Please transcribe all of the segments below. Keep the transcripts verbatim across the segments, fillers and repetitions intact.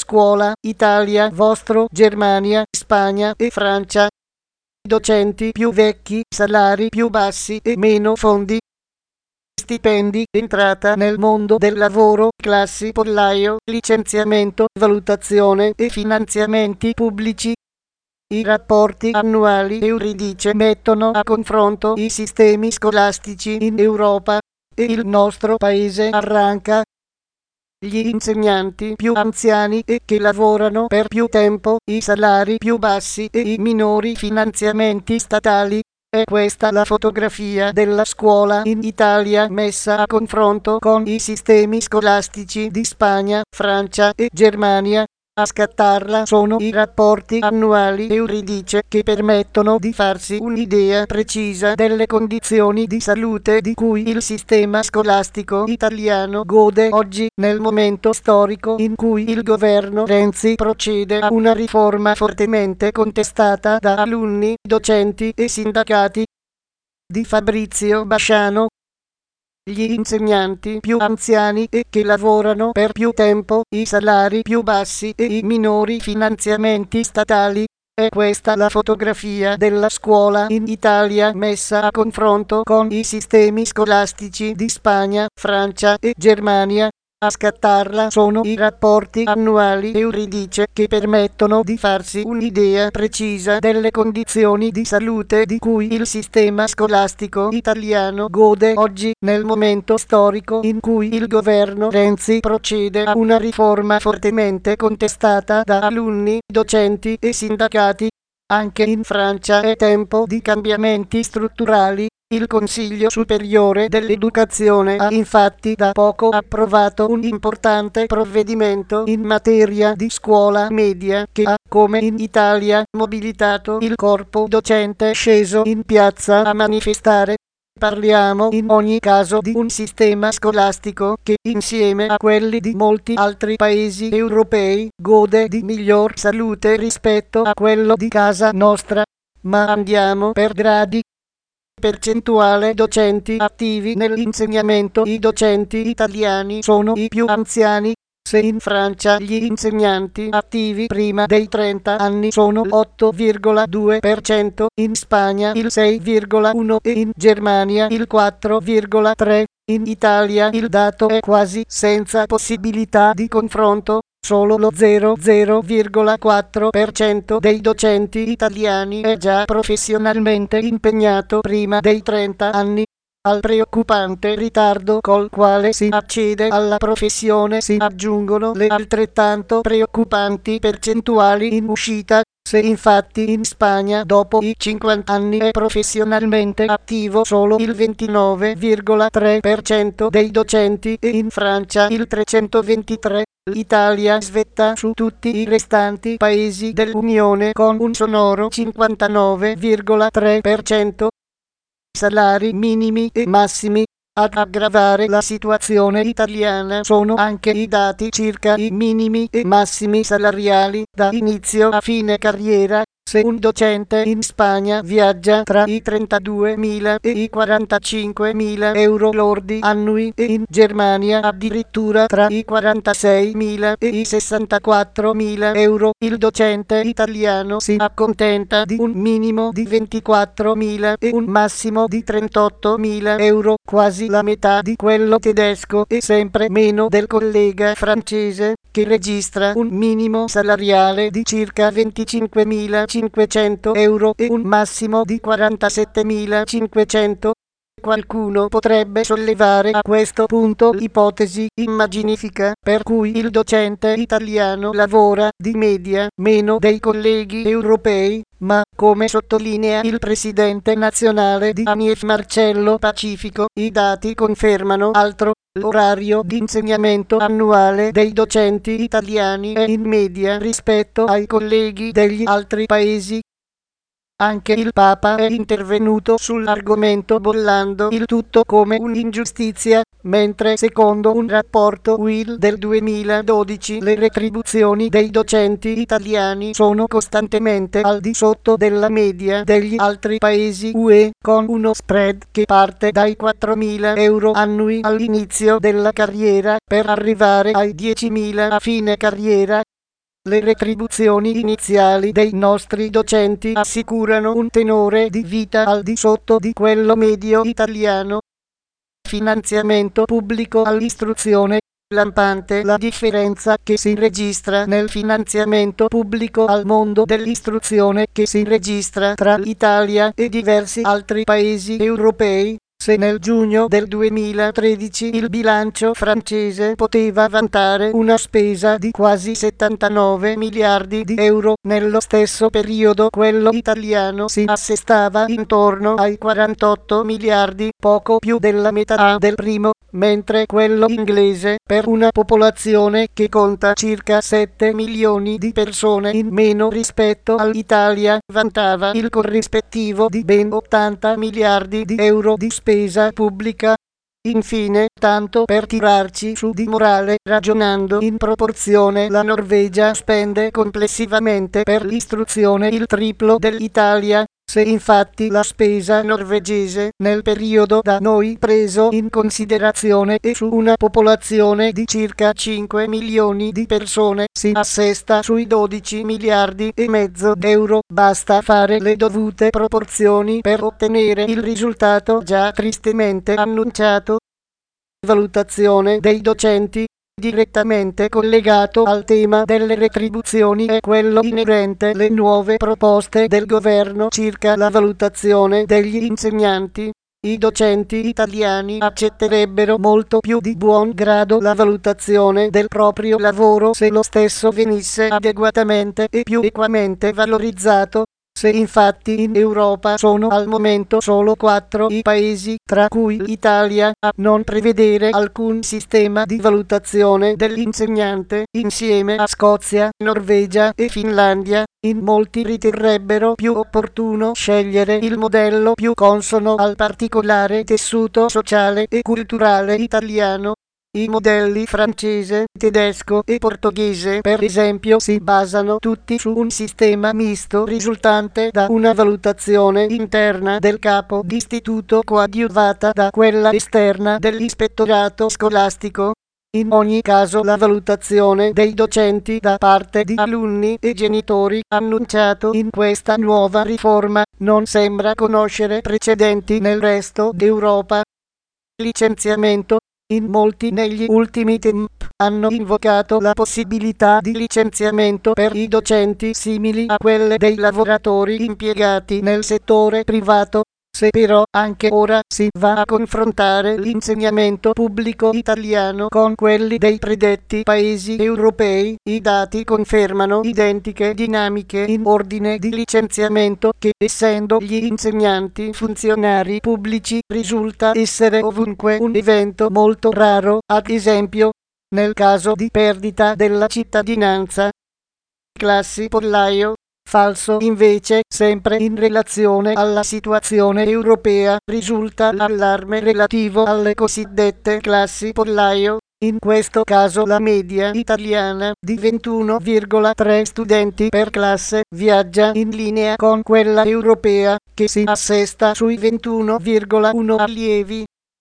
scuola, Italia, vostro, Germania, Spagna e Francia. Docenti più vecchi, salari più bassi e meno fondi. Stipendi, entrata nel mondo del lavoro, classi pollaio, licenziamento, valutazione e finanziamenti pubblici. I rapporti annuali Euridice mettono a confronto i sistemi scolastici in Europa e il nostro paese arranca. Gli insegnanti più anziani e che lavorano per più tempo, i salari più bassi e i minori finanziamenti statali. È questa la fotografia della scuola in Italia messa a confronto con i sistemi scolastici di Spagna, Francia e Germania. A scattarla sono i rapporti annuali Euridice che permettono di farsi un'idea precisa delle condizioni di salute di cui il sistema scolastico italiano gode oggi, nel momento storico in cui il governo Renzi procede a una riforma fortemente contestata da alunni, docenti e sindacati. Di Fabrizio Basciano. Gli insegnanti più anziani e che lavorano per più tempo, i salari più bassi e i minori finanziamenti statali. È questa la fotografia della scuola in Italia messa a confronto con i sistemi scolastici di Spagna, Francia e Germania. A scattarla sono i rapporti annuali Euridice che permettono di farsi un'idea precisa delle condizioni di salute di cui il sistema scolastico italiano gode oggi, nel momento storico in cui il governo Renzi procede a una riforma fortemente contestata da alunni, docenti e sindacati. Anche in Francia è tempo di cambiamenti strutturali. Il Consiglio Superiore dell'Educazione ha infatti da poco approvato un importante provvedimento in materia di scuola media che ha, come in Italia, mobilitato il corpo docente sceso in piazza a manifestare. Parliamo in ogni caso di un sistema scolastico che, insieme a quelli di molti altri paesi europei, gode di miglior salute rispetto a quello di casa nostra. Ma andiamo per gradi. Percentuale docenti attivi nell'insegnamento. I docenti italiani sono i più anziani. Se in Francia gli insegnanti attivi prima dei trenta anni sono l'otto virgola due per cento, in Spagna il sei virgola uno per cento e in Germania il quattro virgola tre per cento, in Italia il dato è quasi senza possibilità di confronto. Solo lo zero virgola quattro per cento dei docenti italiani è già professionalmente impegnato prima dei trenta anni. Al preoccupante ritardo col quale si accede alla professione si aggiungono le altrettanto preoccupanti percentuali in uscita. Se infatti in Spagna dopo i cinquanta anni è professionalmente attivo solo il ventinove virgola tre per cento dei docenti e in Francia il trecentoventitré per cento, l'Italia svetta su tutti i restanti paesi dell'Unione con un sonoro cinquantanove virgola tre per cento. Salari minimi e massimi. Ad aggravare la situazione italiana sono anche i dati circa i minimi e massimi salariali da inizio a fine carriera. Se un docente in Spagna viaggia tra i trentaduemila e i quarantacinquemila euro lordi annui e in Germania addirittura tra i quarantaseimila e i sessantaquattromila euro, il docente italiano si accontenta di un minimo di ventiquattromila e un massimo di trentottomila euro, quasi la metà di quello tedesco e sempre meno del collega francese, che registra un minimo salariale di circa venticinquemilacinquecento euro e un massimo di quarantasettemilacinquecento. Qualcuno potrebbe sollevare a questo punto l'ipotesi immaginifica per cui il docente italiano lavora di media meno dei colleghi europei, ma, come sottolinea il presidente nazionale di A N I F Marcello Pacifico, i dati confermano altro. L'orario di insegnamento annuale dei docenti italiani è in media rispetto ai colleghi degli altri paesi. Anche il Papa è intervenuto sull'argomento bollando il tutto come un'ingiustizia, mentre secondo un rapporto U I L del duemiladodici le retribuzioni dei docenti italiani sono costantemente al di sotto della media degli altri paesi U E, con uno spread che parte dai quattromila euro annui all'inizio della carriera per arrivare ai diecimila a fine carriera. Le retribuzioni iniziali dei nostri docenti assicurano un tenore di vita al di sotto di quello medio italiano. Finanziamento pubblico all'istruzione. Lampante la differenza che si registra nel finanziamento pubblico al mondo dell'istruzione che si registra tra l'Italia e diversi altri paesi europei. Se nel giugno del duemilatredici il bilancio francese poteva vantare una spesa di quasi settantanove miliardi di euro, nello stesso periodo quello italiano si assestava intorno ai quarantotto miliardi, poco più della metà del primo, mentre quello inglese, per una popolazione che conta circa sette milioni di persone in meno rispetto all'Italia, vantava il corrispettivo di ben ottanta miliardi di euro di spesa pubblica. Infine, tanto per tirarci su di morale, ragionando in proporzione, la Norvegia spende complessivamente per l'istruzione il triplo dell'Italia. Se infatti la spesa norvegese nel periodo da noi preso in considerazione e su una popolazione di circa cinque milioni di persone si assesta sui dodici miliardi e mezzo d'euro, basta fare le dovute proporzioni per ottenere il risultato già tristemente annunciato. Valutazione dei docenti. Direttamente collegato al tema delle retribuzioni è quello inerente alle nuove proposte del governo circa la valutazione degli insegnanti. I docenti italiani accetterebbero molto più di buon grado la valutazione del proprio lavoro se lo stesso venisse adeguatamente e più equamente valorizzato. Se infatti in Europa sono al momento solo quattro i paesi, tra cui l'Italia, a non prevedere alcun sistema di valutazione dell'insegnante, insieme a Scozia, Norvegia e Finlandia, in molti riterrebbero più opportuno scegliere il modello più consono al particolare tessuto sociale e culturale italiano. I modelli francese, tedesco e portoghese, per esempio, si basano tutti su un sistema misto risultante da una valutazione interna del capo d'istituto coadiuvata da quella esterna dell'ispettorato scolastico. In ogni caso la valutazione dei docenti da parte di alunni e genitori, annunciato in questa nuova riforma, non sembra conoscere precedenti nel resto d'Europa. Licenziamento. In molti negli ultimi tempi hanno invocato la possibilità di licenziamento per i docenti simili a quelle dei lavoratori impiegati nel settore privato. Se però anche ora si va a confrontare l'insegnamento pubblico italiano con quelli dei predetti paesi europei, i dati confermano identiche dinamiche in ordine di licenziamento che, essendo gli insegnanti funzionari pubblici, risulta essere ovunque un evento molto raro, ad esempio nel caso di perdita della cittadinanza. Classi pollaio. Falso invece, sempre in relazione alla situazione europea, risulta l'allarme relativo alle cosiddette classi pollaio. In questo caso la media italiana di ventuno virgola tre studenti per classe viaggia in linea con quella europea, che si assesta sui ventuno virgola uno allievi.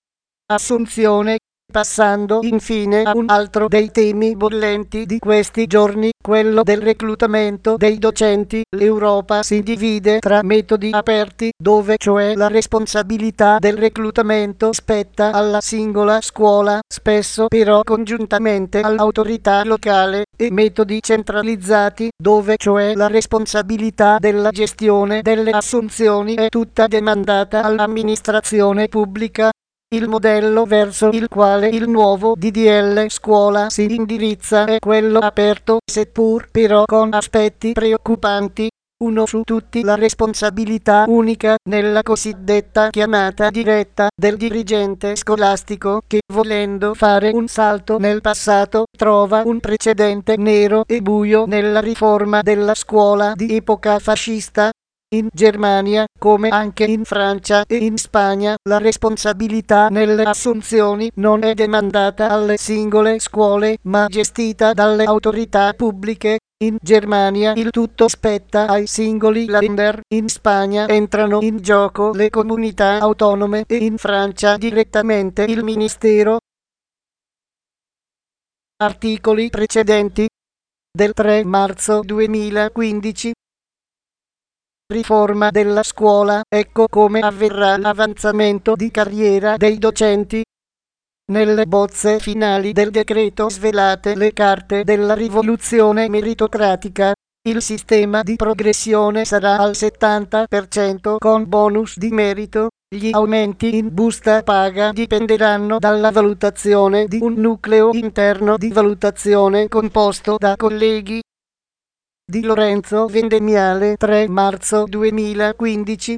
Assunzione. Passando infine a un altro dei temi bollenti di questi giorni, quello del reclutamento dei docenti, l'Europa si divide tra metodi aperti, dove cioè la responsabilità del reclutamento spetta alla singola scuola, spesso però congiuntamente all'autorità locale, e metodi centralizzati, dove cioè la responsabilità della gestione delle assunzioni è tutta demandata all'amministrazione pubblica. Il modello verso il quale il nuovo D D L scuola si indirizza è quello aperto, seppur però con aspetti preoccupanti. Uno su tutti la responsabilità unica nella cosiddetta chiamata diretta del dirigente scolastico che, volendo fare un salto nel passato, trova un precedente nero e buio nella riforma della scuola di epoca fascista. In Germania, come anche in Francia e in Spagna, la responsabilità nelle assunzioni non è demandata alle singole scuole, ma gestita dalle autorità pubbliche. In Germania il tutto spetta ai singoli Länder, in Spagna entrano in gioco le comunità autonome e in Francia direttamente il Ministero. Articoli precedenti. del tre marzo duemilaquindici. Riforma della scuola, ecco come avverrà l'avanzamento di carriera dei docenti. Nelle bozze finali del decreto svelate le carte della rivoluzione meritocratica. Il sistema di progressione sarà al settanta per cento con bonus di merito. Gli aumenti in busta paga dipenderanno dalla valutazione di un nucleo interno di valutazione composto da colleghi. Di Lorenzo Vendemiale, tre marzo duemilaquindici.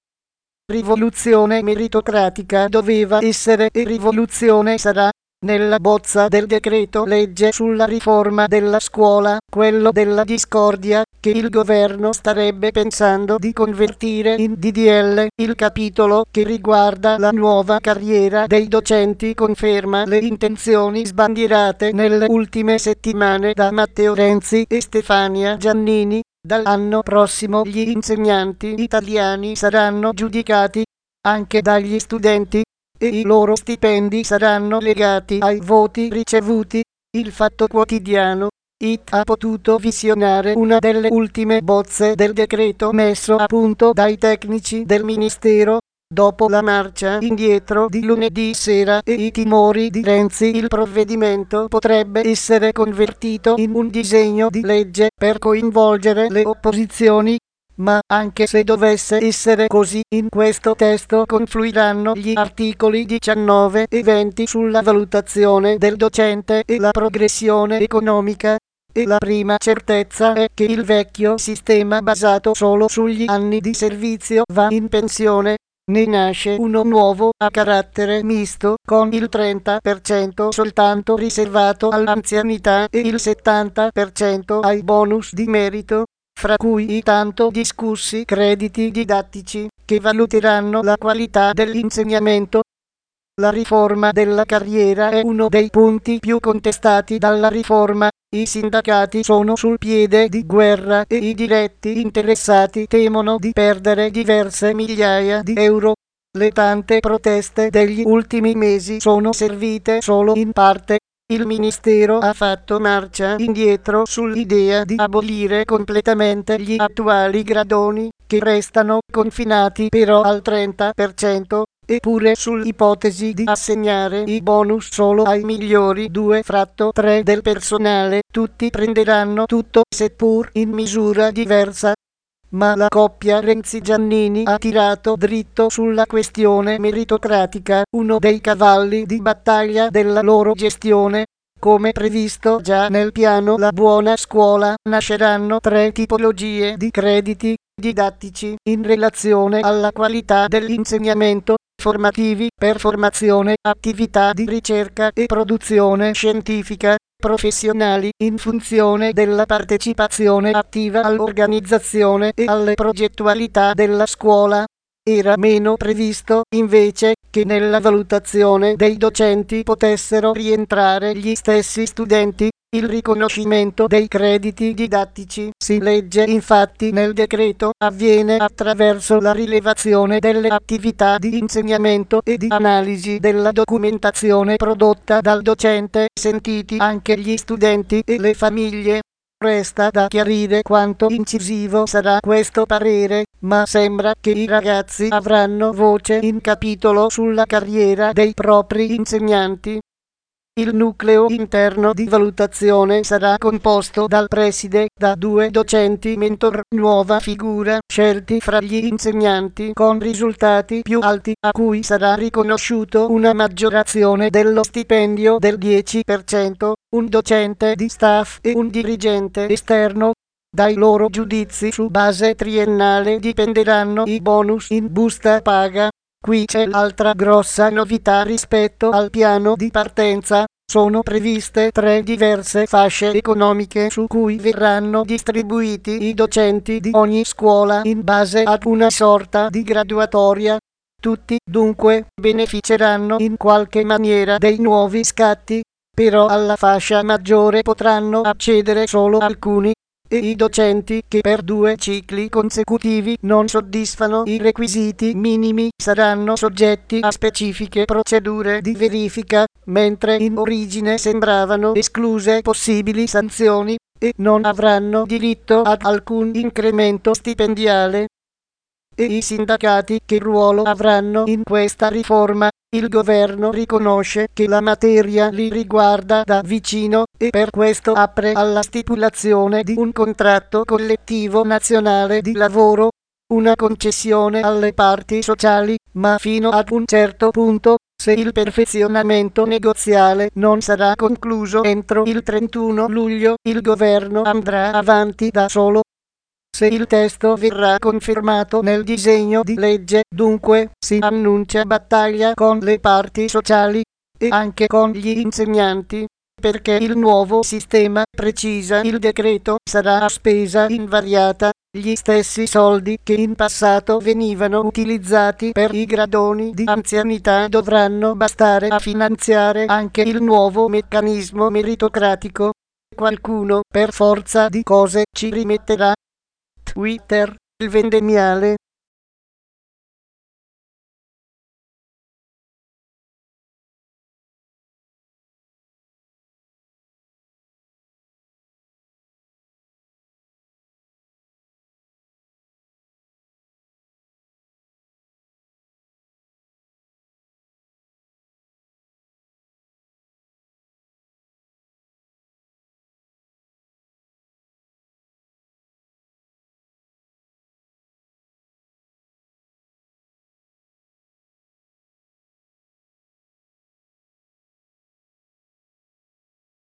Rivoluzione meritocratica doveva essere e rivoluzione sarà. Nella bozza del decreto legge sulla riforma della scuola, quello della discordia, che il governo starebbe pensando di convertire in D D L, il capitolo che riguarda la nuova carriera dei docenti conferma le intenzioni sbandierate nelle ultime settimane da Matteo Renzi e Stefania Giannini. Dall'anno prossimo gli insegnanti italiani saranno giudicati anche dagli studenti e i loro stipendi saranno legati ai voti ricevuti. Il Fatto Quotidiano It ha potuto visionare una delle ultime bozze del decreto messo a punto dai tecnici del Ministero. Dopo la marcia indietro di lunedì sera e i timori di Renzi, il provvedimento potrebbe essere convertito in un disegno di legge per coinvolgere le opposizioni. Ma anche se dovesse essere così, in questo testo confluiranno gli articoli diciannove e venti sulla valutazione del docente e la progressione economica. E la prima certezza è che il vecchio sistema basato solo sugli anni di servizio va in pensione. Ne nasce uno nuovo a carattere misto, con il trenta per cento soltanto riservato all'anzianità e il settanta per cento ai bonus di merito, fra cui i tanto discussi crediti didattici, che valuteranno la qualità dell'insegnamento. La riforma della carriera è uno dei punti più contestati dalla riforma. I sindacati sono sul piede di guerra e i diretti interessati temono di perdere diverse migliaia di euro. Le tante proteste degli ultimi mesi sono servite solo in parte. Il Ministero ha fatto marcia indietro sull'idea di abolire completamente gli attuali gradoni, che restano confinati però al trenta per cento. Eppure sull'ipotesi di assegnare i bonus solo ai migliori due fratto tre del personale, tutti prenderanno tutto, seppur in misura diversa. Ma la coppia Renzi-Giannini ha tirato dritto sulla questione meritocratica, uno dei cavalli di battaglia della loro gestione. Come previsto già nel piano La Buona Scuola, nasceranno tre tipologie di crediti didattici in relazione alla qualità dell'insegnamento: formativi, per formazione, attività di ricerca e produzione scientifica, professionali, in funzione della partecipazione attiva all'organizzazione e alle progettualità della scuola. Era meno previsto, invece, che nella valutazione dei docenti potessero rientrare gli stessi studenti. Il riconoscimento dei crediti didattici, si legge infatti nel decreto, avviene attraverso la rilevazione delle attività di insegnamento e di analisi della documentazione prodotta dal docente, sentiti anche gli studenti e le famiglie. Resta da chiarire quanto incisivo sarà questo parere, ma sembra che i ragazzi avranno voce in capitolo sulla carriera dei propri insegnanti. Il nucleo interno di valutazione sarà composto dal preside, da due docenti mentor, nuova figura, scelti fra gli insegnanti con risultati più alti, a cui sarà riconosciuto una maggiorazione dello stipendio del dieci per cento, un docente di staff e un dirigente esterno. Dai loro giudizi su base triennale dipenderanno i bonus in busta paga. Qui c'è l'altra grossa novità rispetto al piano di partenza. Sono previste tre diverse fasce economiche su cui verranno distribuiti i docenti di ogni scuola in base ad una sorta di graduatoria. Tutti, dunque, beneficeranno in qualche maniera dei nuovi scatti, però alla fascia maggiore potranno accedere solo alcuni. e i docenti che per due cicli consecutivi non soddisfano i requisiti minimi saranno soggetti a specifiche procedure di verifica, mentre in origine sembravano escluse possibili sanzioni e non avranno diritto ad alcun incremento stipendiale. E i sindacati che ruolo avranno in questa riforma? Il governo riconosce che la materia li riguarda da vicino e per questo apre alla stipulazione di un contratto collettivo nazionale di lavoro, una concessione alle parti sociali, ma fino ad un certo punto, se il perfezionamento negoziale non sarà concluso entro il trentuno luglio, il governo andrà avanti da solo. Se il testo verrà confermato nel disegno di legge, dunque, si annuncia battaglia con le parti sociali e anche con gli insegnanti, perché il nuovo sistema, precisa il decreto, sarà a spesa invariata, gli stessi soldi che in passato venivano utilizzati per i gradoni di anzianità dovranno bastare a finanziare anche il nuovo meccanismo meritocratico. Qualcuno, per forza di cose, ci rimetterà. Twitter, il vendemmiale.